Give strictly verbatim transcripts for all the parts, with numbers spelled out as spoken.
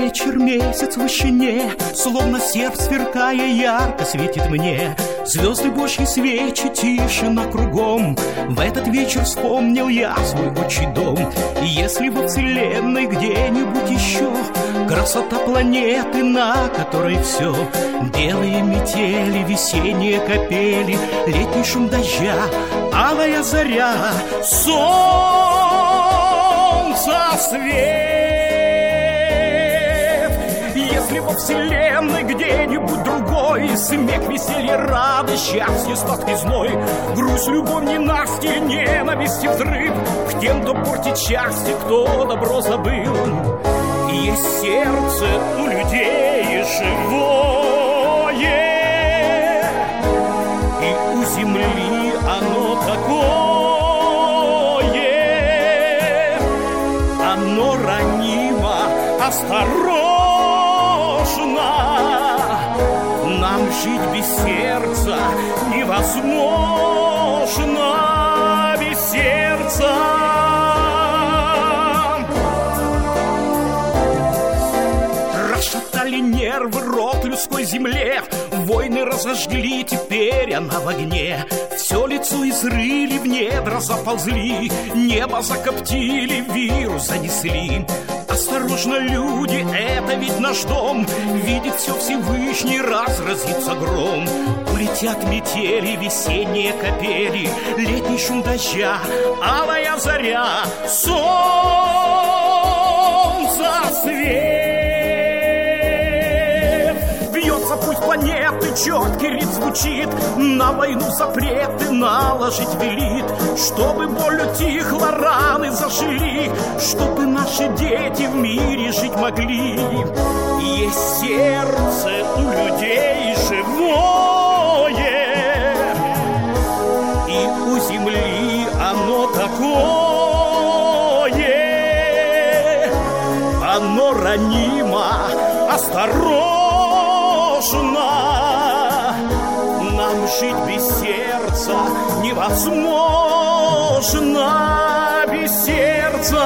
вечер, месяц в вышине, словно серп, сверкая, ярко светит мне. Звезды, божьи свечи, тишина кругом. В этот вечер вспомнил я свой отчий дом. И если во вселенной где-нибудь еще красота планеты, на которой все белые метели, весенние капели, летний шум дождя, алая заря, солнца свет. Если во вселенной где-нибудь другой смех, веселье, радость, счастье, сладкий зной, грусть, любовь, ненастье, ненависть и взрыв к тем, кто портит счастье, кто добро забыл. И есть сердце у людей живое, и у земли оно такое, оно ранимо, осторожно. Нам жить без сердца невозможно, без сердца. Расшатали нервы, рот людской земле, войны разожгли, теперь она в огне. Все лицо изрыли, в недра заползли, небо закоптили, вирус занесли. Осторожно, люди, это ведь наш дом, видит все Всевышний, разразится гром. Улетят метели, весенние капели, летний шум дождя, алая заря, солнца свет. Бьется путь планеты, четкий ритм звучит, на войну запреты наложить велит, чтобы боль утихла, раны зажили, чтобы наши дети в мире жить могли. Есть сердце у людей живое, и у земли оно такое, оно ранимо, осторожно. Нам жить без сердца невозможно, без сердца.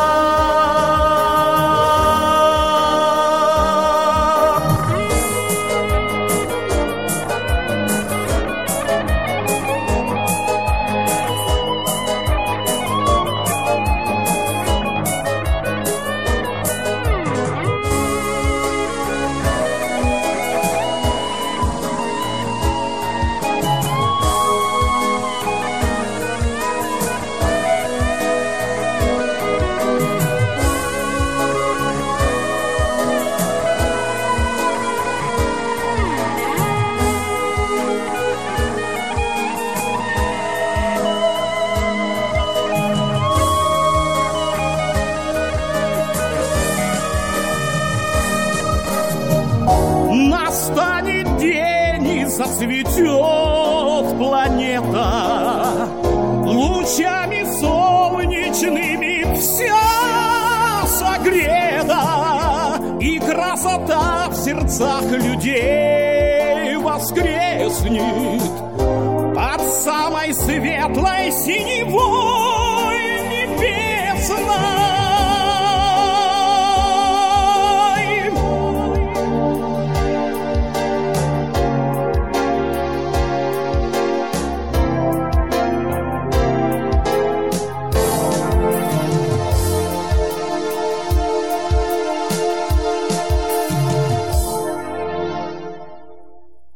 Настанет день, и зацветет планета, лучами солнечными вся согрета, и красота в сердцах людей воскреснет под самой светлой синевой.